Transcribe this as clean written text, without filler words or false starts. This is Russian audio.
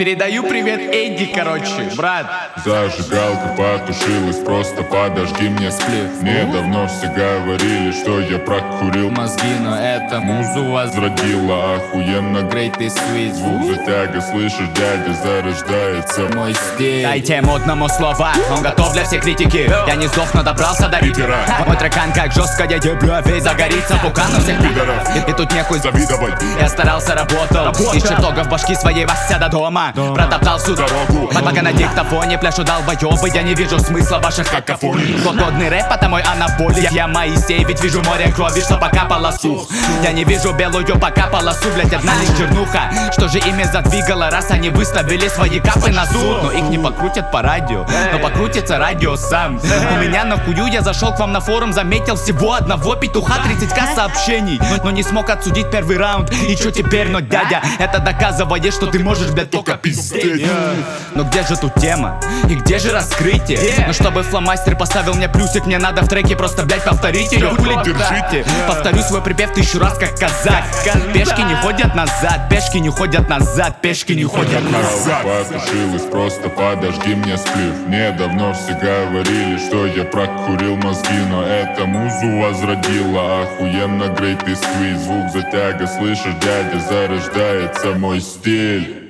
Передаю привет Эдди, короче, брат. Зажигалка потушилась, просто подожди мне сплив. Мне давно все говорили, что я прокурил Мозги, но это музу возродила охуенно. Great is sweet. Звук затяга, слышишь, дядя, зарождается Мой стиль. Дайте модному слова, он готов для всей критики. Я не сдох, но добрался до рипера. Мой трекан как жесткая дебля, весь загорится пукан у всех пидоров. И тут нехуй завидовать. Я старался, работал. Из чертогов башки своей Вася до дома. Протоптал всю дорогу. Пока на диктофоне пляшу долбоёбы, я не вижу смысла ваших какофоний. Свободный рэп, это мой анаболик. Я Моисей, ведь вижу море крови, что пока полосу. Я не вижу белую пока полосу, блять, одна лишь чернуха. Что же ими задвигало, раз они выставили свои капы на суд? Но их не покрутят по радио, но покрутится радио сам. У меня на хую, я зашел к вам на форум, заметил всего одного петуха, 30к сообщений, но не смог отсудить первый раунд. И чё теперь, но дядя, это доказывает, что ты можешь, блядь, только пиздеть. Но где же тут тема? И где же раскрытие? Но чтобы фломастер поставил мне плюсик, мне надо в треке просто, блядь, повторить ее. Хули держите. Повторю свой припев 1000 раз, как казак. Пешки не ходят назад, пешки не ходят назад, пешки не ходят назад. Потушилась, просто подожди мне сплив. Мне давно все говорили, что я прокурил мозги, но это музу возродила охуенно. Great is sweet. Звук затяга, слышишь, дядя, зарождается мой стиль.